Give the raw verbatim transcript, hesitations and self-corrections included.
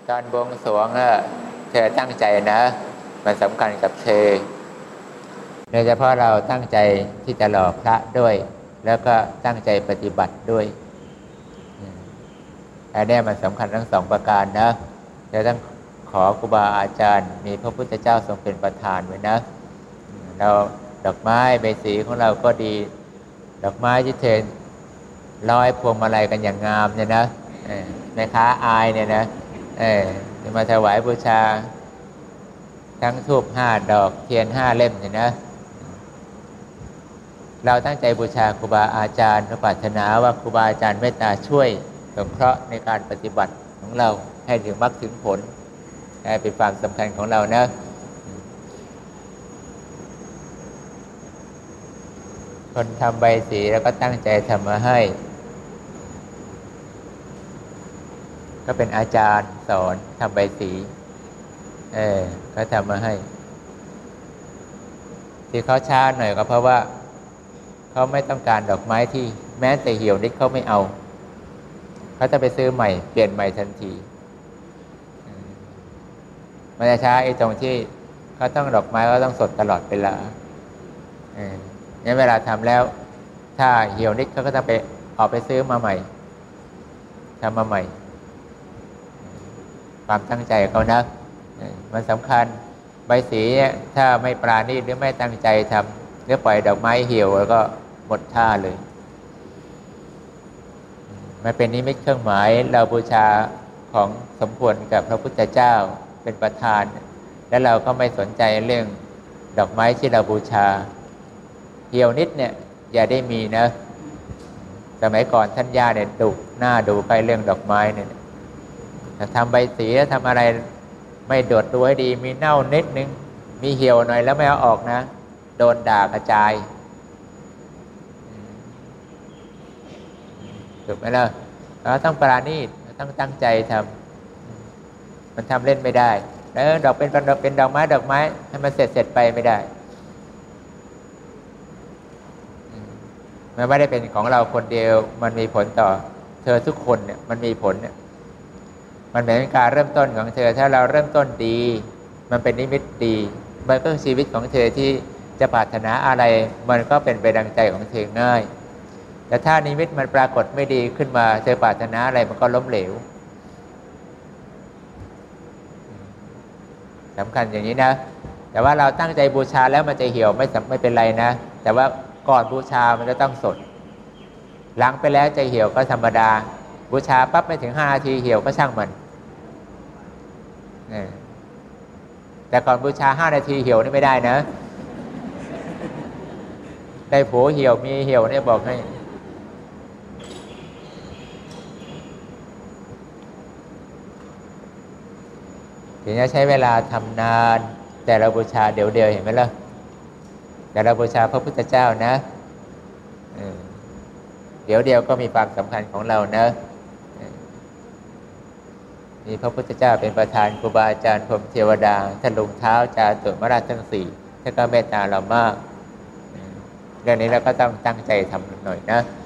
ตอนบวงสรวงอะเธอตั้งใจนะมันสำคัญกับเธอโดยเฉพาะเราตั้งใจที่จะหล่อพระด้วยแล้วก็ตั้งใจปฏิบัติด้วยอันนี้มันสำคัญทั้งสองประการนะจะต้องขอครูบาอาจารย์มีพระพุทธเจ้าทรงเป็นประธานไว้นะเราดอกไม้ใบสีของเราก็ดีดอกไม้ที่เทนร้อยพวงมาลัยกันอย่างงามเนี่ยนะแม่ค้าอายเนี่ยนะเออจะมาถวายบูชาทั้งธูปห้าดอกเทียนห้าเล่มเนี่ยนะเราตั้งใจบูชาครูบาอาจารย์ปรารถนาว่าครูบาอาจารย์เมตตาช่วยสงเคราะห์ในการปฏิบัติของเราให้ถึงมรรคถึงผลเป็นความสำคัญของเรานะคนทำใบสีแล้วก็ตั้งใจทำมาให้ก็เป็นอาจารย์สอนทำใบสีเออเขาทำมาให้ที่เขาช้าหน่อยก็เพราะว่าเขาไม่ต้องการดอกไม้ที่แม้แต่เหี่ยวนิดเขาไม่เอาเขาจะไปซื้อใหม่เปลี่ยนใหม่ทันทีมันจะช้าไอ้ตรงที่เขาต้องดอกไม้ก็ต้องสดตลอดเวลาเนี่ยเวลาทำแล้วถ้าเหี่ยวนิดเขาก็จะไปออกไปซื้อมาใหม่ทำมาใหม่ความตั้งใจเขานะมันสำคัญใบสีถ้าไม่ปราณีตหรือไม่ตั้งใจทำหรือปล่อยดอกไม้เหี่ยวแล้วก็หมดท่าเลยมันเป็นนิมิตเครื่องหมายเราบูชาของสมควรกับพระพุทธเจ้าเป็นประธานแล้วเราก็ไม่สนใจเรื่องดอกไม้ที่เราบูชาเหี่ยวนิดเนี่ยอย่าได้มีนะสมัยก่อนท่านย่าเนี่ยดุหน้าดูไปเรื่องดอกไม้เนี่ยถ้าทำใบสีแล้วทำอะไรไม่โดดดูให้ดีมีเน่านิดนึงมีเหี่ยวหน่อยแล้วไม่เอาออกนะโดนด่ากระจายถูกไหมล่ะเราต้องปราณีตต้องตั้งใจทำมันทำเล่นไม่ได้แล้วดอกเป็นดอกเป็นดอกไม้ดอกไม้ให้มันเสร็จเสร็จไปไม่ได้มันไม่ได้เป็นของเราคนเดียวมันมีผลต่อเธอทุกคนเนี่ยมันมีผลเนี่ยมันเป็นการเริ่มต้นของเธอถ้าเราเริ่มต้นดีมันเป็นนิมิตดีมันก็ชีวิตของเธอที่จะปรารถนาอะไรมันก็เป็นไปดังใจของเธอง่ายแต่ถ้านิมิตมันปรากฏไม่ดีขึ้นมาเธอปรารถนาอะไรมันก็ล้มเหลวสำคัญอย่างนี้นะแต่ว่าเราตั้งใจบูชาแล้วมันจะเหี่ยวไม่ไม่เป็นไรนะแต่ว่าก่อนบูชามันจะต้องสดหลังไปแล้วจะเหี่ยวก็ธรรมดาบูชาปั๊บไม่ถึงห้านาทีเหี่ยวก็ช่างมันแต่ก่อนบูชาห้านาทีเหี่ยวนี่ไม่ได้นะได้ผัวเหี่ยวมีเหี่ยวเนี่ยบอกให้ถึงจะใช้เวลาทำนานแต่เราบูชาเดี๋ยวเดียวเห็นไหมล่ะแต่เราบูชาพระพุทธเจ้านะเดี๋ยวเดียวก็มีความสำคัญของเรานะมีพระพุทธเจ้าเป็นประธานครูบาอาจารย์พรหมเทวดาท่านลงเท้าจาตุมราชทั้งสี่ท่านก็เมตตาเรามากเรื่องนี้เราก็ต้องตั้งใจทำหน่อยนะ